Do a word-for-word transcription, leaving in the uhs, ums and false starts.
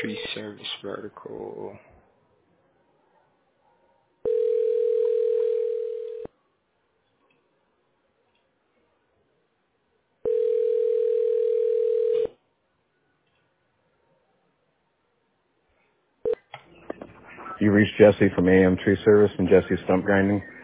Tree service vertical. You reached Jesse from A M Tree Service and Jesse's Stump Grinding.